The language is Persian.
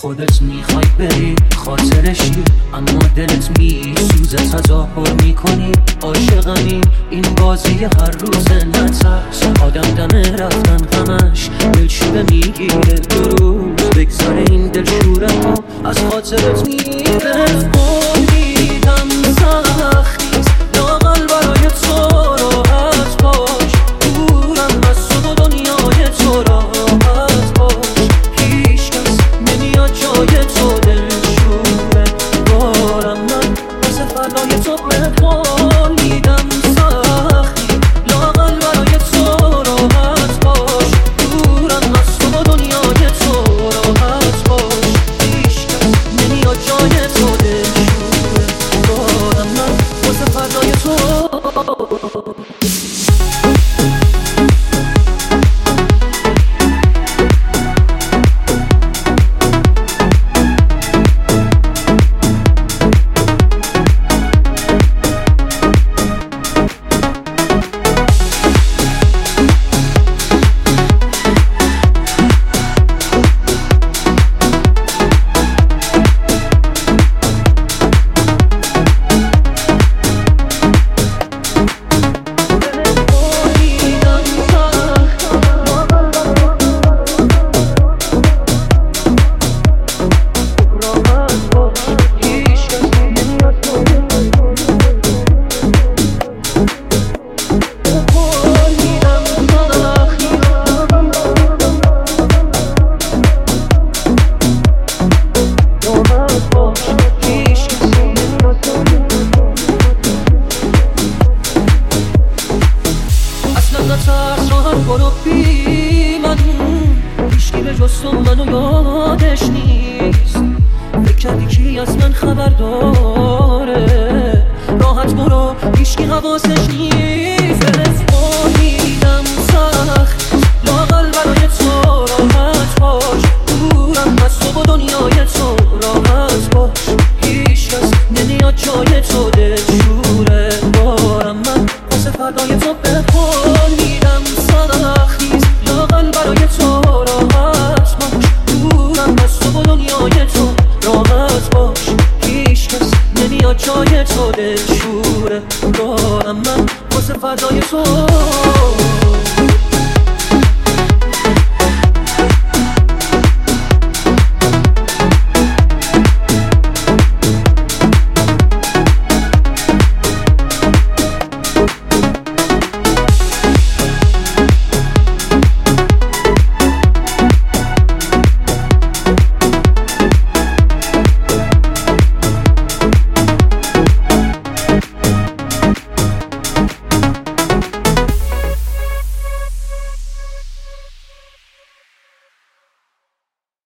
خودت میخوای بری خاطرشی، اما دلت میسوزه تظاهر میکنی عاشقمی. این بازی هر روز نترس، آدم دم رفتن همش دلشوره میگیره. دو روز بگذاره این دلشوره ها از خاطرت میره. امیدم سختیست لااقل برای تو راحت باش، دورم از تو و دنیای تو راحت باش. هیچ کس نمیاد جای تو دلشوره دارم من واسه فردای تو بقول میدم سختی لااقل برای تو راحت باش، دورم از تو و دنیای تو راحت باش. هیچ کس نمیاد جای تو دلشوره دارم من واسه فردای تو. نترس راحت برو بی من، هیچکی به جز تو منو یادش نیست. فکر کردی کی از من خبر داره؟ راحت برو هیچکی حواسش نیست. امیدم سخت لااقل برای تو راحت باش، دورم از تو و دنیای تو راحت باش. هیچ کس نمیاد جای تو دلشوره دارم من واسه فردای تو بقول میدم سختیست لااقل برای تو راحت باش، دورم از تو و دنیای تو راحت باش. هیچ کس نمیاد جای تو دلشوره دارم من واسه فردای تو.